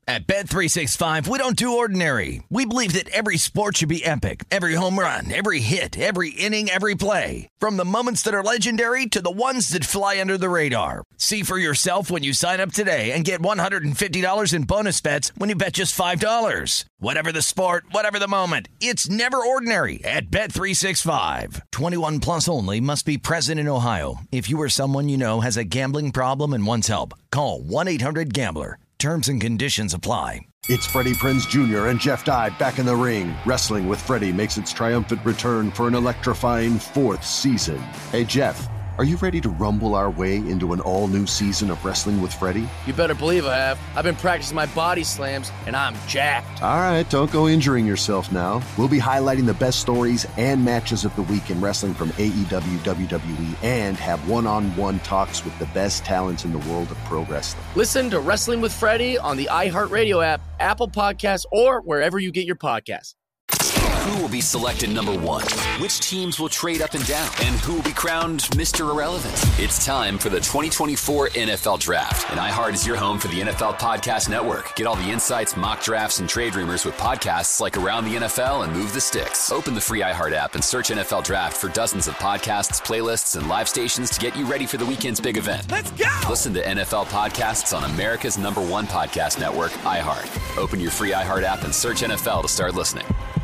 At Bet365, we don't do ordinary. We believe that every sport should be epic. Every home run, every hit, every inning, every play. From the moments that are legendary to the ones that fly under the radar. See for yourself when you sign up today and get $150 in bonus bets when you bet just $5. Whatever the sport, whatever the moment, it's never ordinary at Bet365. 21 plus only. Must be present in Ohio. If you or someone you know has a gambling problem and wants help, call 1-800-GAMBLER. Terms and conditions apply. It's Freddie Prinze Jr. and Jeff Dye back in the ring. Wrestling with Freddie makes its triumphant return for an electrifying 4th season. Hey, Jeff, are you ready to rumble our way into an all-new season of Wrestling with Freddie? You better believe I have. I've been practicing my body slams, and I'm jacked. All right, don't go injuring yourself now. We'll be highlighting the best stories and matches of the week in wrestling from AEW, WWE, and have one-on-one talks with the best talents in the world of pro wrestling. Listen to Wrestling with Freddie on the iHeartRadio app, Apple Podcasts, or wherever you get your podcasts. Who will be selected number one? Which teams will trade up and down? And who will be crowned Mr. Irrelevant? It's time for the 2024 NFL Draft. And iHeart is your home for the NFL Podcast Network. Get all the insights, mock drafts, and trade rumors with podcasts like Around the NFL and Move the Sticks. Open the free iHeart app and search NFL Draft for dozens of podcasts, playlists, and live stations to get you ready for the weekend's big event. Let's go! Listen to NFL podcasts on America's #1 podcast network, iHeart. Open your free iHeart app and search NFL to start listening.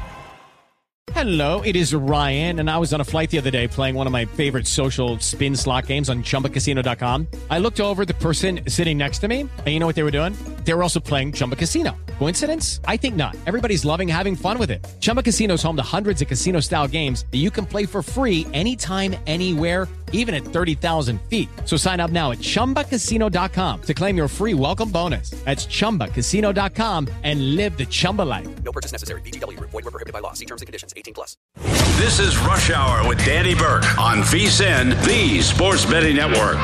Hello, it is Ryan, and I was on a flight the other day playing one of my favorite social spin slot games on ChumbaCasino.com. I looked over the person sitting next to me, and you know what they were doing? They were also playing Chumba Casino. Coincidence? I think not. Everybody's loving having fun with it. Chumba Casino is home to hundreds of casino-style games that you can play for free anytime, anywhere, even at 30,000 feet. So sign up now at ChumbaCasino.com to claim your free welcome bonus. That's ChumbaCasino.com and live the Chumba life. No purchase necessary. VGW. Void where prohibited by law. See terms and conditions. 18+. This is Rush Hour with Danny Burke on VSiN, the Sports Betting Network.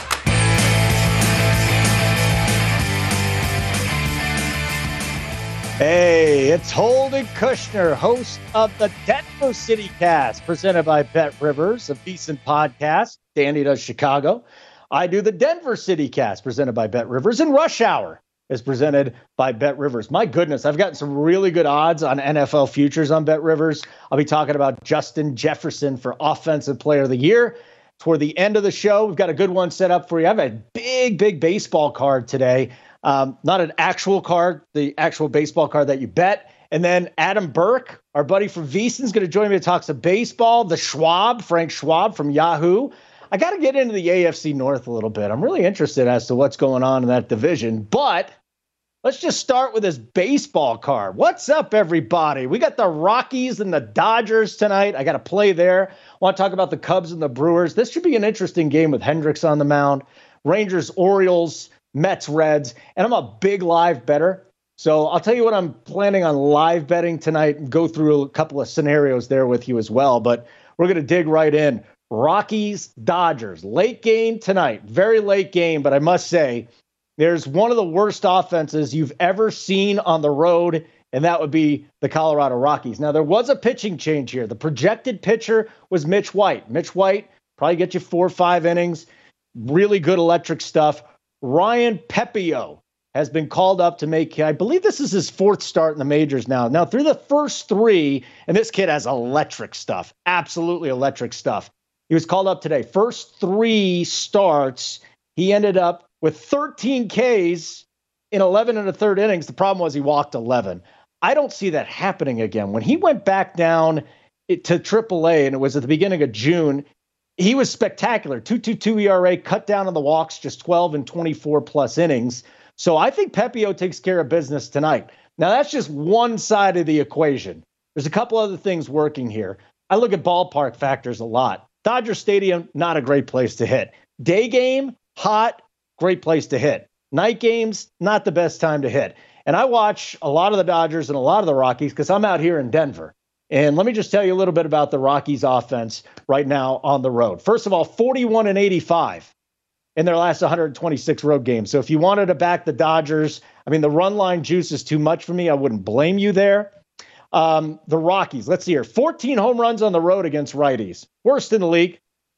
Hey, it's Holden Kushner, host of the Denver City Cast, presented by Bet Rivers, a decent podcast. Danny does Chicago. I do the Denver City Cast, presented by Bet Rivers, and Rush Hour is presented by Bet Rivers. My goodness, I've gotten some really good odds on NFL futures on Bet Rivers. I'll be talking about Justin Jefferson for Offensive Player of the Year. Toward the end of the show, we've got a good one set up for you. I have a big baseball card today. Not an actual card, the actual baseball card that you bet. And then Adam Burke, our buddy from VSiN, is going to join me to talk some baseball. Frank Schwab from Yahoo. I got to get into the AFC North a little bit. I'm really interested as to what's going on in that division. But let's just start with this baseball card. What's up, everybody? We got the Rockies and the Dodgers tonight. I got to play there. I want to talk about the Cubs and the Brewers. This should be an interesting game with Hendricks on the mound. Rangers, Orioles, Mets, Reds, and I'm a big live bettor. So I'll tell you what I'm planning on live betting tonight and go through a couple of scenarios there with you as well. But we're going to dig right in. Rockies, Dodgers, late game tonight. Very late game, but I must say there's one of the worst offenses you've ever seen on the road, and that would be the Colorado Rockies. Now, there was a pitching change here. The projected pitcher was Mitch White. Mitch White probably get you 4 or 5 innings. Really good electric stuff. Ryan Pepiot has been called up to make, I believe this is his 4th start in the majors now. Now, through the first 3, and this kid has electric stuff, absolutely electric stuff. He was called up today. First 3 starts, he ended up with 13 Ks in 11 and a third innings. The problem was he walked 11. I don't see that happening again. When he went back down to AAA, and it was at the beginning of June, he was spectacular. 2.22 ERA, cut down on the walks, just 12 and 24 plus innings. So I think Pepiot takes care of business tonight. Now, that's just one side of the equation. There's a couple other things working here. I look at ballpark factors a lot. Dodger Stadium, not a great place to hit. Day game, hot, great place to hit. Night games, not the best time to hit. And I watch a lot of the Dodgers and a lot of the Rockies because I'm out here in Denver. And let me just tell you a little bit about the Rockies offense right now on the road. First of all, 41 and 85 in their last 126 road games. So if you wanted to back the Dodgers, I mean, the run line juice is too much for me. I wouldn't blame you there. The Rockies, let's see here. 14 home runs on the road against righties. Worst in the league.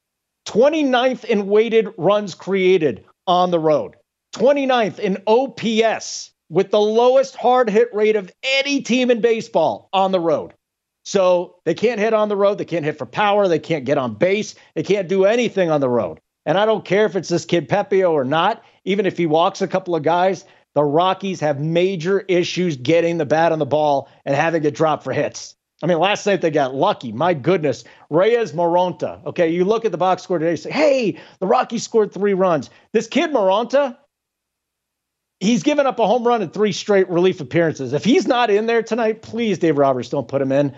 29th in weighted runs created on the road. 29th in OPS with the lowest hard hit rate of any team in baseball on the road. So they can't hit on the road. They can't hit for power. They can't get on base. They can't do anything on the road. And I don't care if it's this kid Pepio or not. Even if he walks a couple of guys, the Rockies have major issues getting the bat on the ball and having it drop for hits. I mean, last night they got lucky. My goodness. Reyes Moronta. Okay, you look at the box score today and say, hey, the Rockies scored 3 runs. This kid Moronta, he's given up a home run in 3 straight relief appearances. If he's not in there tonight, please, Dave Roberts, don't put him in.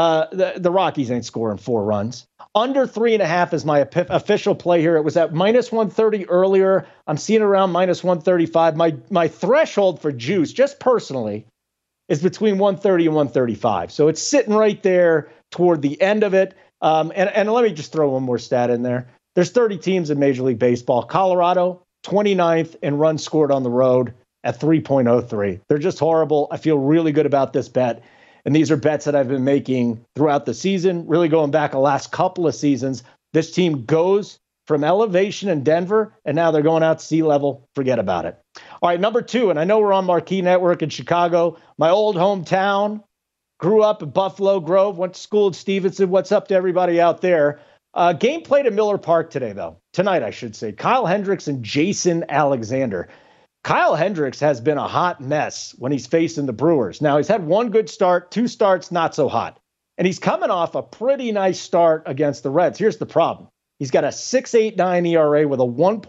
The Rockies ain't scoring 4 runs. Under 3.5 is my official play here. It was at -130 earlier. I'm seeing it around -135. My threshold for juice, just personally, is between 130 and 135. So it's sitting right there toward the end of it. And let me just throw one more stat in there. There's 30 teams in Major League Baseball. Colorado, 29th in runs scored on the road at 3.03. They're just horrible. I feel really good about this bet. And these are bets that I've been making throughout the season, really going back the last couple of seasons. This team goes from elevation in Denver, and now they're going out to sea level. Forget about it. All right, number 2, and I know we're on Marquee Network in Chicago, my old hometown, grew up in Buffalo Grove, went to school at Stevenson. What's up to everybody out there? Game played at Miller Park today, though. Tonight, I should say. Kyle Hendricks and Jason Alexander. Kyle Hendricks has been a hot mess when he's facing the Brewers. Now, he's had 1 good start, 2 starts, not so hot. And he's coming off a pretty nice start against the Reds. Here's the problem. He's got a 6.89 ERA with a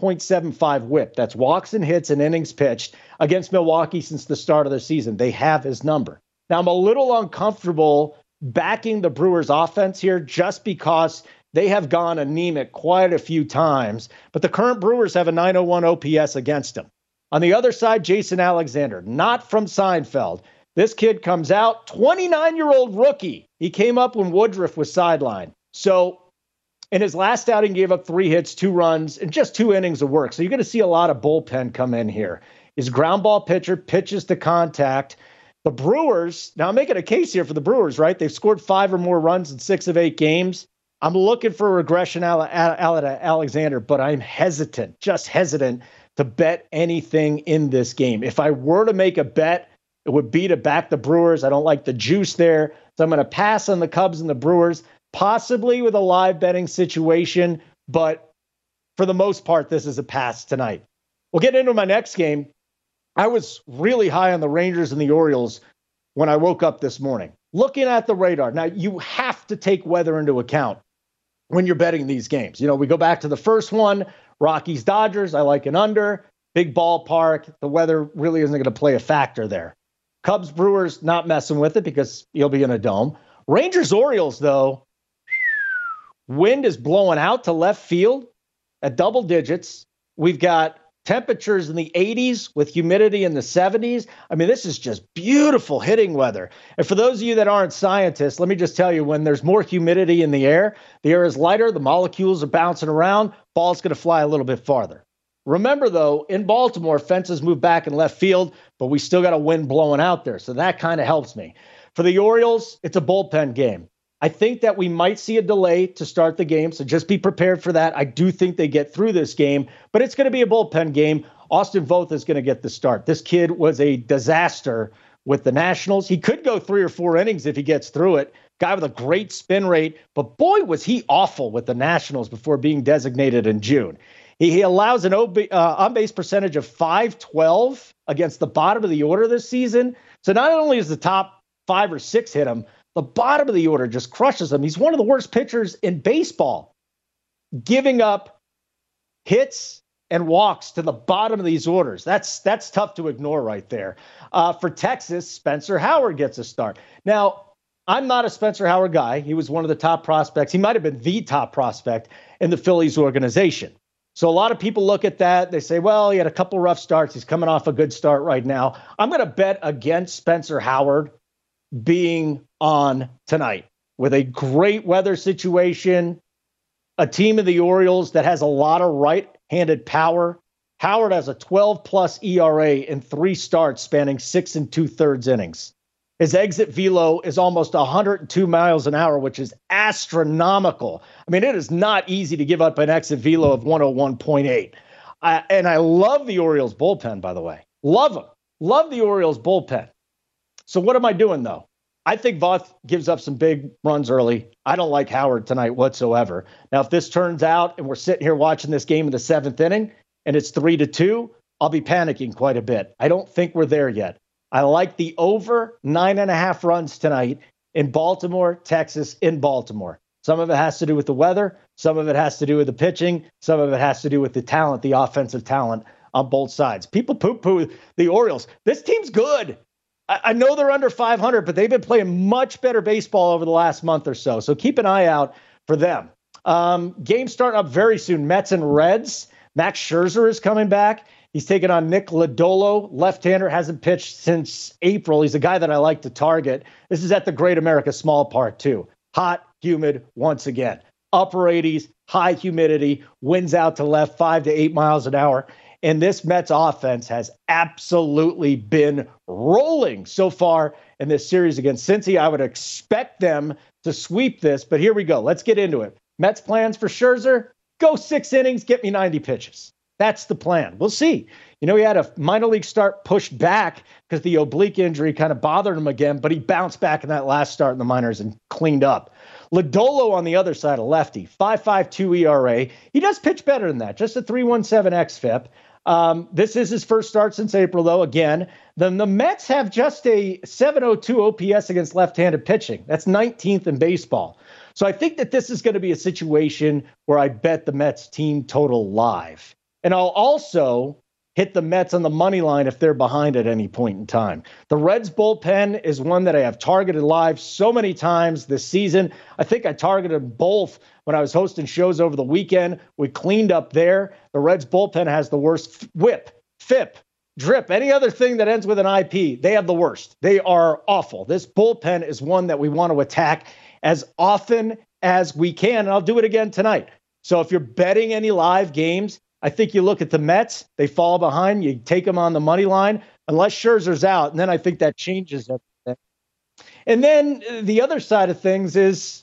1.75 whip. That's walks and hits and innings pitched against Milwaukee since the start of the season. They have his number. Now, I'm a little uncomfortable backing the Brewers offense here just because they have gone anemic quite a few times. But the current Brewers have a 901 OPS against them. On the other side, Jason Alexander, not from Seinfeld. This kid comes out, 29-year-old rookie. He came up when Woodruff was sidelined. So in his last outing, gave up 3 hits, 2 runs, and just 2 innings of work. So you're going to see a lot of bullpen come in here. His ground ball pitcher pitches to contact. The Brewers, now I'm making a case here for the Brewers, right? They've scored 5 or more runs in 6 of 8 games. I'm looking for a regression out of Alexander, but I'm hesitant, just hesitant to bet anything in this game. If I were to make a bet, it would be to back the Brewers. I don't like the juice there. So I'm going to pass on the Cubs and the Brewers, possibly with a live betting situation. But for the most part, this is a pass tonight. We'll get into my next game. I was really high on the Rangers and the Orioles when I woke up this morning. Looking at the radar. Now, you have to take weather into account when you're betting these games. You know, we go back to the first one, Rockies, Dodgers. I like an under. Big ballpark. The weather really isn't going to play a factor there. Cubs, Brewers, not messing with it because you'll be in a dome. Rangers, Orioles, though, wind is blowing out to left field at double digits. We've got temperatures in the 80s with humidity in the 70s. I mean, this is just beautiful hitting weather. And for those of you that aren't scientists, let me just tell you, when there's more humidity in the air is lighter, the molecules are bouncing around, ball's going to fly a little bit farther. Remember, though, in Baltimore, fences move back in left field, but we still got a wind blowing out there, so that kind of helps me. For the Orioles, it's a bullpen game. I think that we might see a delay to start the game, so just be prepared for that. I do think they get through this game, but it's going to be a bullpen game. Austin Voth is going to get the start. This kid was a disaster with the Nationals. He could go 3 or 4 innings if he gets through it. Guy with a great spin rate, but boy, was he awful with the Nationals before being designated in June. He allows an on-base percentage of .512 against the bottom of the order this season. So not only is the top 5 or 6 hit him, the bottom of the order just crushes him. He's one of the worst pitchers in baseball, giving up hits and walks to the bottom of these orders. That's tough to ignore right there. For Texas, Spencer Howard gets a start. Now, I'm not a Spencer Howard guy. He was one of the top prospects. He might have been the top prospect in the Phillies organization. So a lot of people look at that. They say, well, he had a couple rough starts. He's coming off a good start right now. I'm going to bet against Spencer Howard being on tonight with a great weather situation, a team of the Orioles that has a lot of right-handed power. Howard has a 12-plus ERA in 3 starts spanning 6 2/3 innings. His exit velo is almost 102 miles an hour, which is astronomical. I mean, it is not easy to give up an exit velo of 101.8. And I love the Orioles bullpen, by the way. Love them. Love the Orioles bullpen. So what am I doing, though? I think Voth gives up some big runs early. I don't like Howard tonight whatsoever. Now, if this turns out and we're sitting here watching this game in the 7th inning and it's 3-2, I'll be panicking quite a bit. I don't think we're there yet. I like the over 9.5 runs tonight in Baltimore, Texas, in Baltimore. Some of it has to do with the weather. Some of it has to do with the pitching. Some of it has to do with the talent, the offensive talent on both sides. People poo-poo the Orioles. This team's good. I know they're under 500, but they've been playing much better baseball over the last month or so. So keep an eye out for them. Game starting up very soon. Mets and Reds. Max Scherzer is coming back. He's taking on Nick Lodolo. Left-hander, hasn't pitched since April. He's a guy that I like to target. This is at the Great America Small Park, too. Hot, humid, once again. Upper 80s, high humidity, winds out to left, 5 to 8 miles an hour. And this Mets offense has absolutely been rolling so far in this series against Cincy. I would expect them to sweep this, but here we go. Let's get into it. Mets plans for Scherzer, go 6 innings, get me 90 pitches. That's the plan. We'll see. You know, he had a minor league start pushed back because the oblique injury kind of bothered him again, but he bounced back in that last start in the minors and cleaned up. Lodolo on the other side, a lefty, 5.52 ERA. He does pitch better than that, just a 3.17 xFIP. This is his first start since April, though. Again, then the Mets have just a 7.02 OPS against left-handed pitching. That's 19th in baseball. So I think that this is going to be a situation where I bet the Mets team total live. And I'll also hit the Mets on the money line if they're behind at any point in time. The Reds bullpen is one that I have targeted live so many times this season. I think I targeted both when I was hosting shows over the weekend. We cleaned up there. The Reds bullpen has the worst whip, FIP, drip, any other thing that ends with an IP. They have the worst. They are awful. This bullpen is one that we want to attack as often as we can. And I'll do it again tonight. So if you're betting any live games, I think you look at the Mets, they fall behind, you take them on the money line, unless Scherzer's out, and then I think that changes everything. And then the other side of things is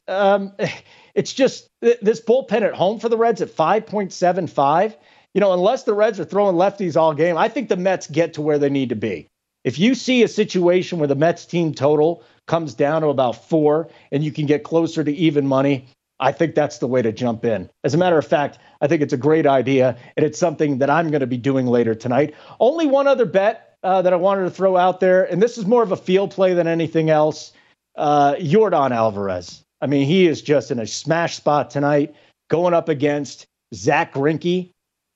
it's just this bullpen at home for the Reds at 5.75. You know, unless the Reds are throwing lefties all game, I think the Mets get to where they need to be. If you see a situation where the Mets team total comes down to about 4 and you can get closer to even money, I think that's the way to jump in. As a matter of fact, I think it's a great idea, and it's something that I'm going to be doing later tonight. Only one other bet that I wanted to throw out there, and this is more of a field play than anything else. Yordan Alvarez. I mean, he is just in a smash spot tonight, going up against Zach Greinke,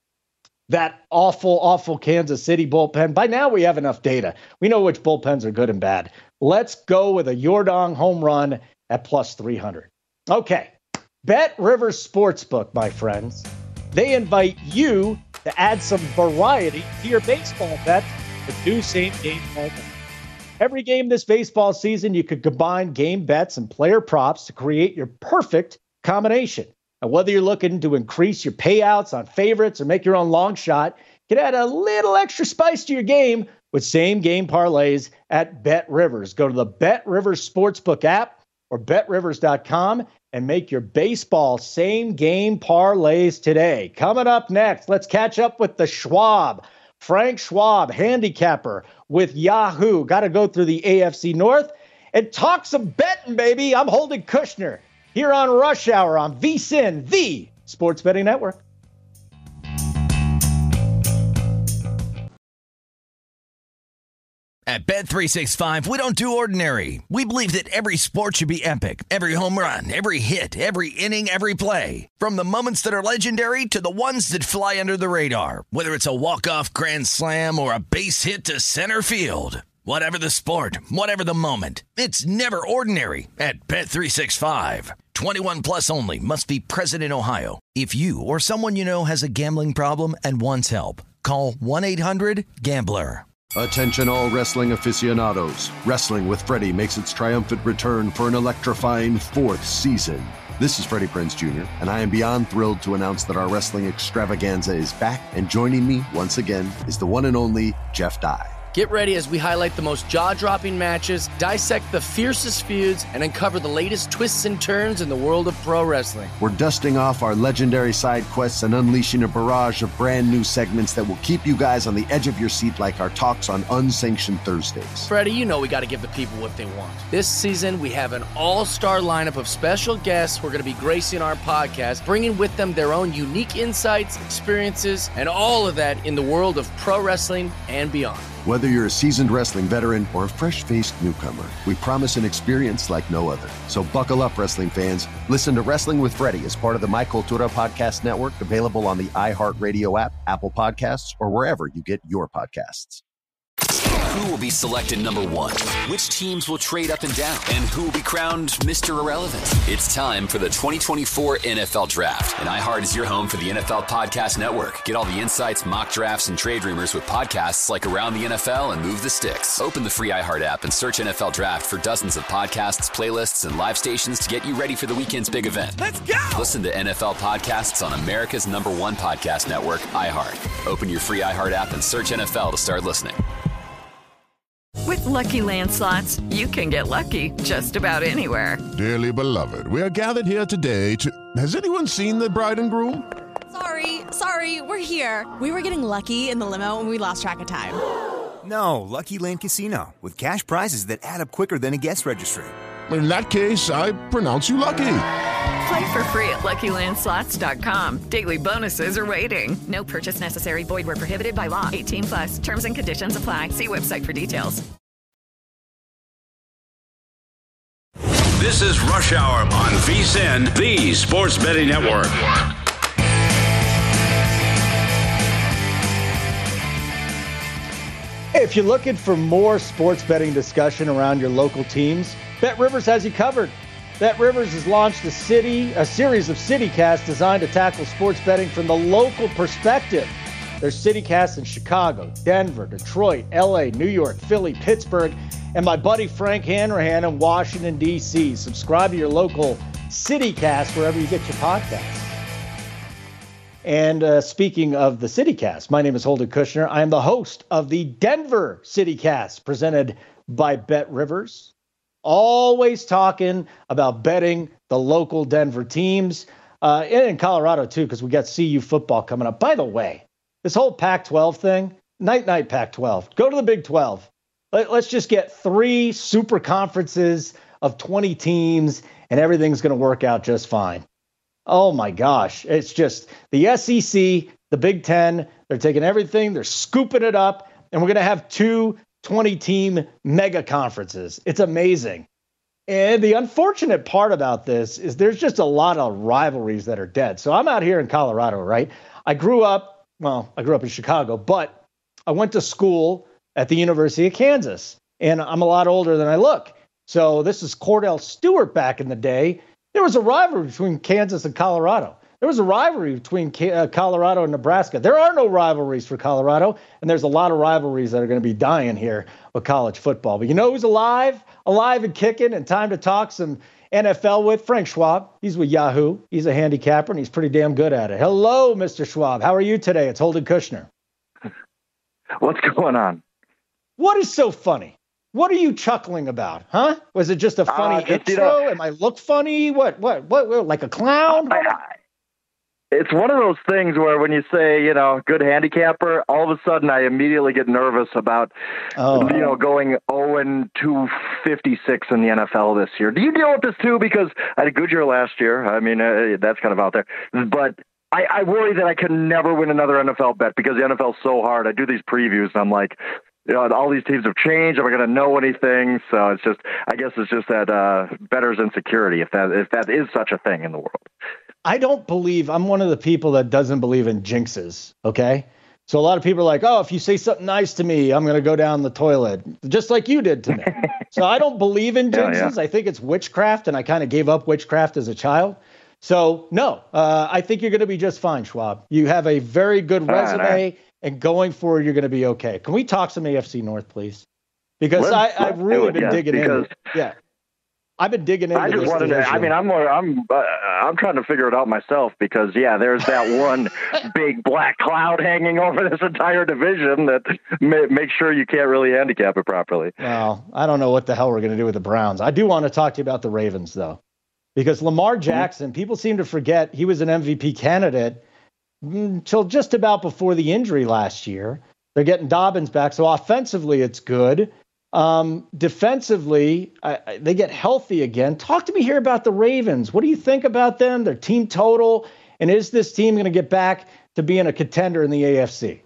that awful, awful Kansas City bullpen. By now, we have enough data. We know which bullpens are good and bad. Let's go with a Yordan home run at plus 300. Okay. Bet Rivers Sportsbook, my friends. They invite you to add some variety to your baseball bets with new same-game parlays. Every game this baseball season, you could combine game bets and player props to create your perfect combination. And whether you're looking to increase your payouts on favorites or make your own long shot, you can add a little extra spice to your game with same-game parlays at Bet Rivers. Go to the Bet Rivers Sportsbook app or betrivers.com and make your baseball same-game parlays today. Coming up next, let's catch up with the Schwab. Frank Schwab, handicapper with Yahoo. Got to go through the AFC North and talk some betting, baby. I'm Holden Kushner here on Rush Hour on VSiN, the Sports Betting Network. At Bet365, we don't do ordinary. We believe that every sport should be epic. Every home run, every hit, every inning, every play. From the moments that are legendary to the ones that fly under the radar. Whether it's a walk-off grand slam or a base hit to center field. Whatever the sport, whatever the moment. It's never ordinary at Bet365. 21 plus only. Must be present in Ohio. If you or someone you know has a gambling problem and wants help, call 1-800-GAMBLER. Attention all wrestling aficionados. Wrestling with Freddie makes its triumphant return for an electrifying 4th season. This is Freddie Prinze Jr., and I am beyond thrilled to announce that our wrestling extravaganza is back, and joining me once again is the one and only Jeff Dye. Get ready as we highlight the most jaw-dropping matches, dissect the fiercest feuds, and uncover the latest twists and turns in the world of pro wrestling. We're dusting off our legendary side quests and unleashing a barrage of brand new segments that will keep you guys on the edge of your seat like our talks on Unsanctioned Thursdays. Freddie, you know we got to give the people what they want. This season, we have an all-star lineup of special guests who are going to be gracing our podcast, bringing with them their own unique insights, experiences, and all of that in the world of pro wrestling and beyond. Whether you're a seasoned wrestling veteran or a fresh-faced newcomer, we promise an experience like no other. So buckle up, wrestling fans. Listen to Wrestling with Freddie as part of the My Cultura Podcast Network, available on the iHeartRadio app, Apple Podcasts, or wherever you get your podcasts. Who will be selected number one? Which teams will trade up and down? And who will be crowned Mr. Irrelevant? It's time for the 2024 NFL Draft. And iHeart is your home for the NFL Podcast Network. Get all the insights, mock drafts, and trade rumors with podcasts like Around the NFL and Move the Sticks. Open the free iHeart app and search NFL Draft for dozens of podcasts, playlists, and live stations to get you ready for the weekend's big event. Let's go! Listen to NFL podcasts on America's #1 podcast network, iHeart. Open your free iHeart app and search NFL to start listening. With Lucky Land Slots, you can get lucky just about anywhere. Dearly beloved, we are gathered here today to... Has anyone seen the bride and groom? Sorry, we're here. We were getting lucky in the limo and we lost track of time. No, Lucky Land Casino, with cash prizes that add up quicker than a guest registry. In that case, I pronounce you lucky. Play for free at LuckyLandSlots.com. Daily bonuses are waiting. No purchase necessary. Void where prohibited by law. 18+. Terms and conditions apply. See website for details. This is Rush Hour on VSiN, the Sports Betting Network. If you're looking for more sports betting discussion around your local teams, BetRivers has you covered. BetRivers has launched a series of CityCasts designed to tackle sports betting from the local perspective. There's CityCasts in Chicago, Denver, Detroit, LA, New York, Philly, Pittsburgh, and my buddy Frank Hanrahan in Washington, D.C. Subscribe to your local CityCast wherever you get your podcasts. And speaking of the CityCast, my name is Holden Kushner. I am the host of the Denver CityCast, presented by BetRivers. Always talking about betting the local Denver teams, and in Colorado too, because we got CU football coming up. By the way, this whole Pac-12 thing, night Pac-12, go to the Big 12. Let's just get 3 super conferences of 20 teams, and everything's going to work out just fine. Oh my gosh, it's just the SEC, the Big 10, they're taking everything, they're scooping it up, and we're going to have 2 20-team mega conferences. It's amazing. And the unfortunate part about this is there's just a lot of rivalries that are dead. So I'm out here in Colorado, right? I grew up in Chicago, but I went to school at the University of Kansas, and I'm a lot older than I look. So this is Cordell Stewart back in the day. There was a rivalry between Kansas and Colorado. There was a rivalry between Colorado and Nebraska. There are no rivalries for Colorado, and there's a lot of rivalries that are going to be dying here with college football. But you know who's alive and kicking, and time to talk some NFL with? Frank Schwab. He's with Yahoo. He's a handicapper, and he's pretty damn good at it. Hello, Mr. Schwab. How are you today? It's Holden Kushner. What's going on? What is so funny? What are you chuckling about, huh? Was it just a funny intro? Am I look funny? What, like a clown? It's one of those things where when you say, good handicapper, all of a sudden I immediately get nervous about, going 0-256 in the NFL this year. Do you deal with this too? Because I had a good year last year. I mean, that's kind of out there. But I worry that I can never win another NFL bet because the NFL is so hard. I do these previews and I'm like, all these teams have changed. Am I going to know anything? So I guess it's just that bettor's insecurity, if that is such a thing in the world. I'm one of the people that doesn't believe in jinxes, okay? So a lot of people are like, oh, if you say something nice to me, I'm going to go down the toilet, just like you did to me. So I don't believe in jinxes. Yeah. I think it's witchcraft, and I kind of gave up witchcraft as a child. So, no, I think you're going to be just fine, Schwab. You have a very good resume, and going forward, you're going to be okay. Can we talk some AFC North, please? Because I've really been digging in. Yeah. I've been digging into. I just wanted to. I mean, I'm trying to figure it out myself because there's that one big black cloud hanging over this entire division that makes sure you can't really handicap it properly. Well, I don't know what the hell we're going to do with the Browns. I do want to talk to you about the Ravens though, because Lamar Jackson, people seem to forget he was an MVP candidate until just about before the injury last year. They're getting Dobbins back, so offensively it's good. Defensively, they get healthy again. Talk to me here about the Ravens. What do you think about them, their team total, and is this team going to get back to being a contender in the AFC?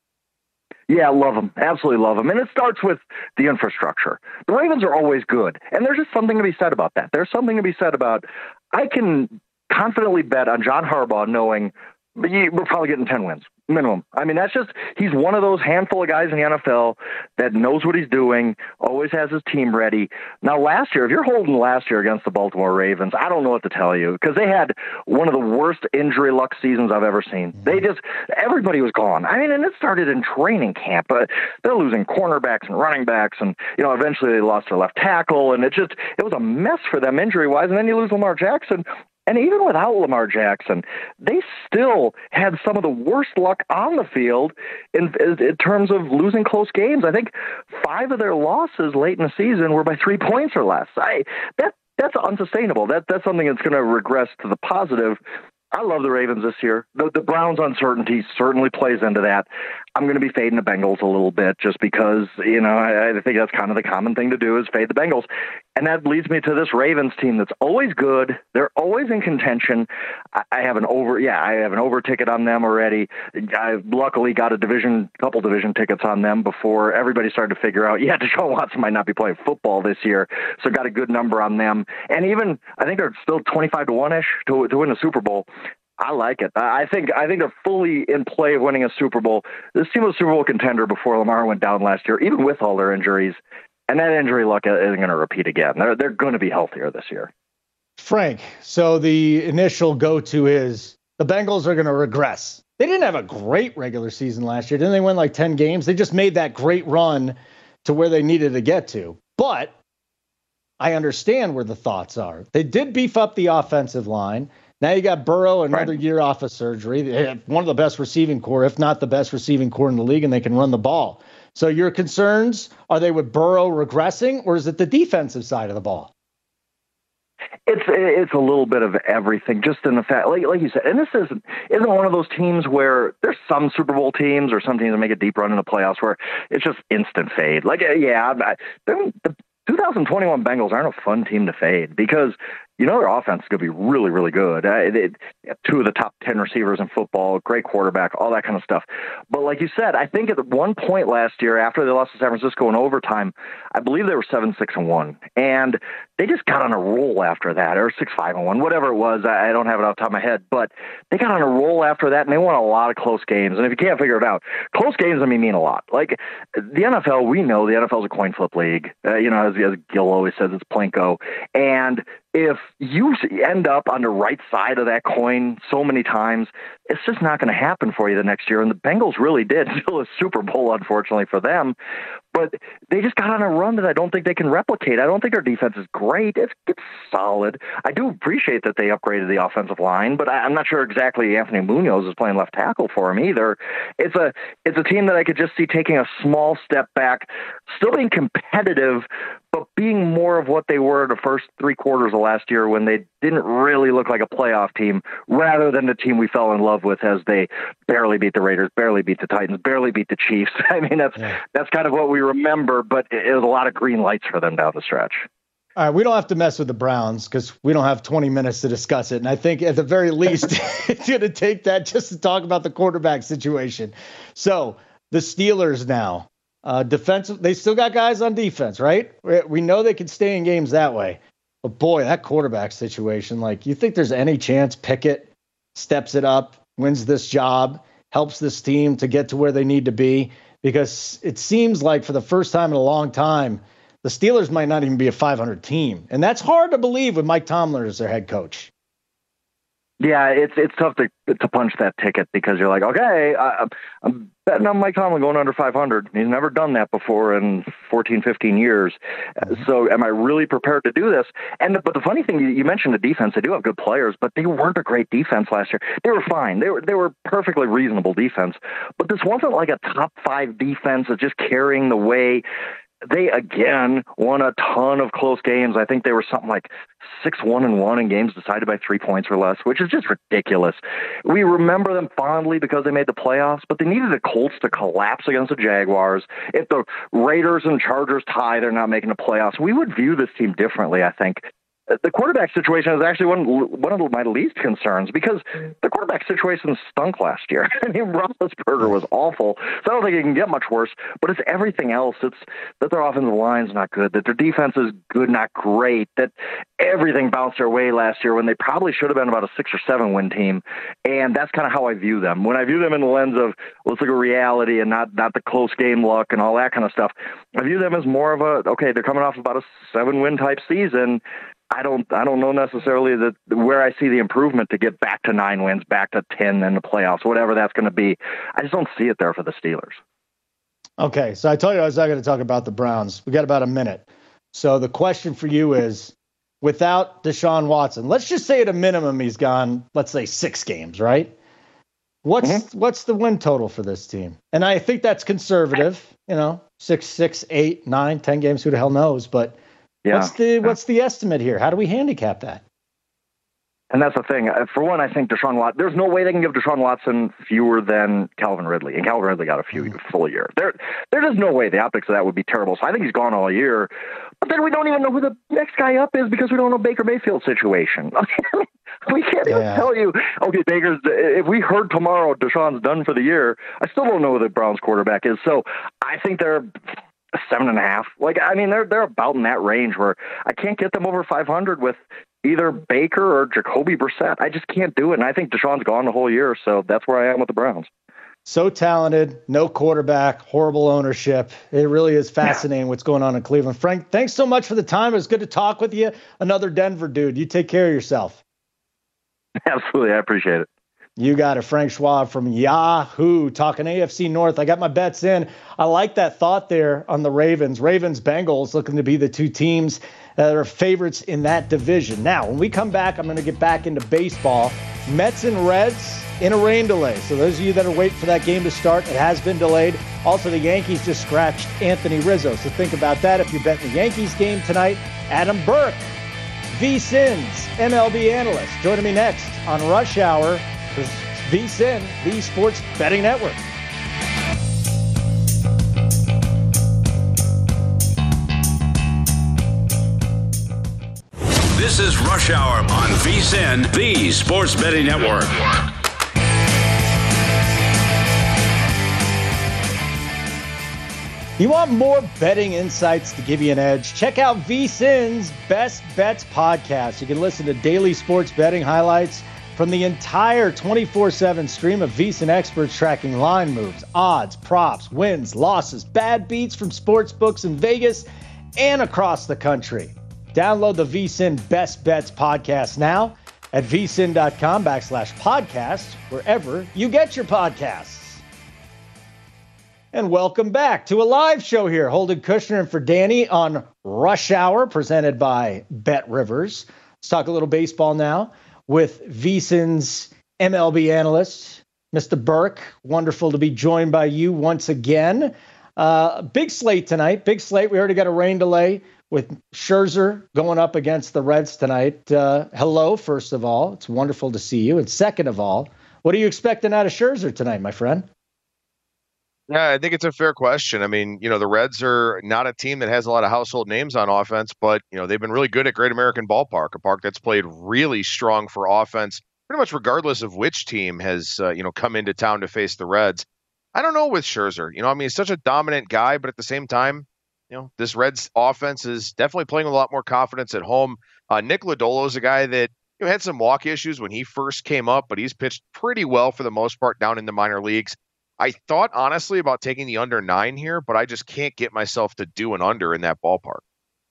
Yeah, love them. Absolutely love them. And it starts with the infrastructure. The Ravens are always good, and there's just something to be said about that. There's something to be said about I can confidently bet on John Harbaugh knowing we're probably getting 10 wins. Minimum. I mean, he's one of those handful of guys in the NFL that knows what he's doing, always has his team ready. Now, last year, if you're holding last year against the Baltimore Ravens, I don't know what to tell you because they had one of the worst injury luck seasons I've ever seen. Everybody was gone. I mean, and it started in training camp. They're losing cornerbacks and running backs, and eventually they lost their left tackle, and it was a mess for them injury-wise. And then you lose Lamar Jackson. And even without Lamar Jackson, they still had some of the worst luck on the field in terms of losing close games. I think 5 of their losses late in the season were by 3 points or less. That's unsustainable. That's something that's going to regress to the positive. I love the Ravens this year. The Browns' uncertainty certainly plays into that. I'm going to be fading the Bengals a little bit just because, I think that's kind of the common thing to do is fade the Bengals. And that leads me to this Ravens team that's always good. They're always in contention. I have an over ticket on them already. I luckily got a couple division tickets on them before everybody started to figure out, Deshaun Watson might not be playing football this year. So got a good number on them. And even, I think they're still 25 to 1-ish to win the Super Bowl. I like it. I think they're fully in play of winning a Super Bowl. This team was a Super Bowl contender before Lamar went down last year, even with all their injuries. And that injury luck isn't going to repeat again. They're going to be healthier this year. Frank, so the initial go-to is the Bengals are going to regress. They didn't have a great regular season last year. Didn't they win like 10 games? They just made that great run to where they needed to get to. But I understand where the thoughts are. They did beef up the offensive line. Now you got Burrow another year off of surgery. They have one of the best receiving core, if not the best receiving core in the league, and they can run the ball. So your concerns, are they with Burrow regressing, or is it the defensive side of the ball? It's a little bit of everything, just in the fact, like you said, and this isn't one of those teams where there's some Super Bowl teams or some teams that make a deep run in the playoffs where it's just instant fade. The 2021 Bengals aren't a fun team to fade because their offense is going to be really, really good. They have 2 of the top 10 receivers in football, great quarterback, all that kind of stuff. But like you said, I think at one point last year, after they lost to San Francisco in overtime, I believe they were 7-6-1, and they just got on a roll after that, or 6-5-1, whatever it was. I don't have it off the top of my head, but they got on a roll after that, and they won a lot of close games. And if you can't figure it out, close games mean a lot. Like the NFL, we know the NFL is a coin flip league. As Gil always says, it's Plinko, and if you end up on the right side of that coin so many times, it's just not going to happen for you the next year. And the Bengals really did until a Super Bowl, unfortunately for them. But they just got on a run that I don't think they can replicate. I don't think their defense is great. It's solid. I do appreciate that they upgraded the offensive line, but I'm not sure exactly Anthony Munoz is playing left tackle for him either. It's a team that I could just see taking a small step back, still being competitive, but being more of what they were the first 3 quarters of last year when they didn't really look like a playoff team, rather than the team we fell in love with as they barely beat the Raiders, barely beat the Titans, barely beat the Chiefs. I mean, that's kind of what we remember, but it was a lot of green lights for them down the stretch. All right, we don't have to mess with the Browns because we don't have 20 minutes to discuss it. And I think at the very least, it's going to take that just to talk about the quarterback situation. So the Steelers now, defensive, they still got guys on defense, right? We know they can stay in games that way. But boy, that quarterback situation, you think there's any chance Pickett steps it up, wins this job, helps this team to get to where they need to be? Because it seems like for the first time in a long time, the Steelers might not even be a 500 team. And that's hard to believe with Mike Tomlin as their head coach. Yeah, it's tough to punch that ticket because you're like, okay, I'm betting on Mike Tomlin going under 500. He's never done that before in 14, 15 years. So am I really prepared to do this? But the funny thing, you mentioned the defense. They do have good players, but they weren't a great defense last year. They were fine. They were perfectly reasonable defense. But this wasn't like a top 5 defense that's just carrying the way. They, again, won a ton of close games. I think they were something like 6-1-1 in games decided by 3 points or less, which is just ridiculous. We remember them fondly because they made the playoffs, but they needed the Colts to collapse against the Jaguars. If the Raiders and Chargers tie, they're not making the playoffs. We would view this team differently, I think. The quarterback situation is actually one of my least concerns because the quarterback situation stunk last year. I mean, Roethlisberger was awful, so I don't think it can get much worse, but it's everything else. It's that their offensive line's not good, that their defense is good, not great, that everything bounced their way last year when they probably should have been about a 6 or 7 win team, and that's kind of how I view them. When I view them in the lens of, let's look at reality and not the close game luck and all that kind of stuff, I view them as more of okay, they're coming off about a 7-win type season. I don't know necessarily that where I see the improvement to get back to 9 wins, back to 10 in the playoffs, whatever that's going to be. I just don't see it there for the Steelers. Okay, so I told you I was not going to talk about the Browns. We got about a minute. So the question for you is, without Deshaun Watson, let's just say at a minimum he's gone, let's say 6 games, right? What's the win total for this team? And I think that's conservative, 6, 8, 9, 10 games, who the hell knows, but yeah. What's the estimate here? How do we handicap that? And that's the thing. For one, I think Deshaun Watson, there's no way they can give Deshaun Watson fewer than Calvin Ridley. And Calvin Ridley got a few full year. There's just no way. The optics of that would be terrible. So I think he's gone all year. But then we don't even know who the next guy up is because we don't know Baker Mayfield's situation. We can't even tell you, okay, Baker's, if we heard tomorrow Deshaun's done for the year, I still don't know who the Browns quarterback is. So I think they're 7.5. They're about in that range where I can't get them over 500 with either Baker or Jacoby Brissett. I just can't do it. And I think Deshaun's gone the whole year. So that's where I am with the Browns. So talented, no quarterback, horrible ownership. It really is fascinating what's going on in Cleveland. Frank, thanks so much for the time. It was good to talk with you. Another Denver dude. You take care of yourself. Absolutely. I appreciate it. You got it. Frank Schwab from Yahoo talking AFC North. I got my bets in. I like that thought there on the Ravens. Ravens-Bengals looking to be the 2 teams that are favorites in that division. Now, when we come back, I'm going to get back into baseball. Mets and Reds in a rain delay. So those of you that are waiting for that game to start, it has been delayed. Also, the Yankees just scratched Anthony Rizzo. So think about that if you're betting the Yankees game tonight. Adam Burke, VSiN's MLB analyst, joining me next on Rush Hour. VSiN, the Sports Betting Network. This is Rush Hour on VSiN, the Sports Betting Network. You want more betting insights to give you an edge? Check out VSiN's Best Bets podcast. You can listen to daily sports betting highlights from the entire 24/7 stream of VSiN experts tracking line moves, odds, props, wins, losses, bad beats from sports books in Vegas and across the country. Download the VSiN Best Bets podcast now at vsin.com/podcast, wherever you get your podcasts. And welcome back to a live show here. Holden Kushner and for Danny on Rush Hour, presented by Bet Rivers. Let's talk a little baseball now with VSiN's MLB analyst, Mr. Burke. Wonderful to be joined by you once again. Big slate tonight. Big slate. We already got a rain delay with Scherzer going up against the Reds tonight. Hello, first of all. It's wonderful to see you. And second of all, what are you expecting out of Scherzer tonight, my friend? Yeah, I think it's a fair question. I mean, the Reds are not a team that has a lot of household names on offense, but, they've been really good at Great American Ballpark, a park that's played really strong for offense, pretty much regardless of which team has, come into town to face the Reds. I don't know with Scherzer. He's such a dominant guy, but at the same time, this Reds offense is definitely playing with a lot more confidence at home. Nick Lodolo is a guy that had some walk issues when he first came up, but he's pitched pretty well for the most part down in the minor leagues. I thought honestly about taking the under 9 here, but I just can't get myself to do an under in that ballpark.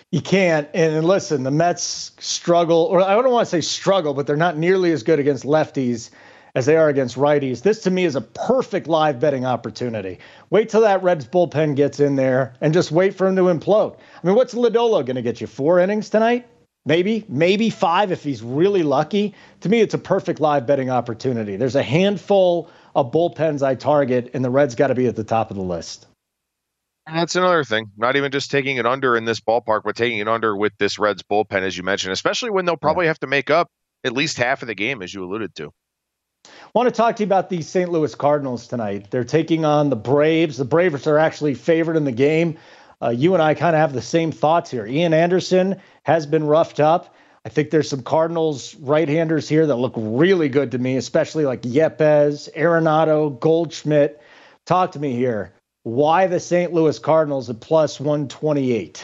You can't. And listen, the Mets struggle, or I don't want to say struggle, but they're not nearly as good against lefties as they are against righties. This, to me, is a perfect live betting opportunity. Wait till that Reds bullpen gets in there and just wait for him to implode. I mean, what's Lodolo going to get you? 4 innings tonight? Maybe 5 if he's really lucky. To me, it's a perfect live betting opportunity. There's a handful of bullpens I target, and the Reds got to be at the top of the list. And that's another thing. Not even just taking it under in this ballpark, but taking it under with this Reds bullpen, as you mentioned, especially when they'll probably have to make up at least half of the game, as you alluded to. I want to talk to you about the St. Louis Cardinals tonight. They're taking on the Braves. The Braves are actually favored in the game. You and I kind of have the same thoughts here. Ian Anderson has been roughed up. I think there's some Cardinals right-handers here that look really good to me, especially like Yepez, Arenado, Goldschmidt. Talk to me here. Why the St. Louis Cardinals at plus 128?